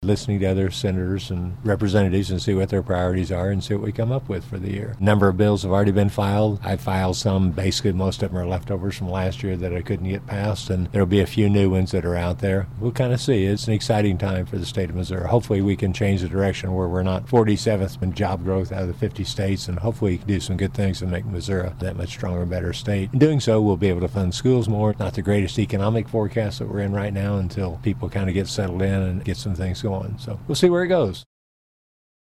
listening to other senators and representatives and see what their priorities are and see what we come up with for the year. A number of bills have already been filed. I filed some. Basically, most of them are leftovers from last year that I couldn't get passed, and there'll be a few new ones that are out there. We'll kind of see. It's an exciting time for the state of Missouri. Hopefully, we can change the direction where we're not 47th in job growth out of the 50 states, and hopefully we can do some good things and make Missouri that much stronger and better state. In doing so, we'll be able to fund schools more. Not the greatest economic forecast that we're in right now until people kind of get settled in and get some things going. So we'll see where it goes.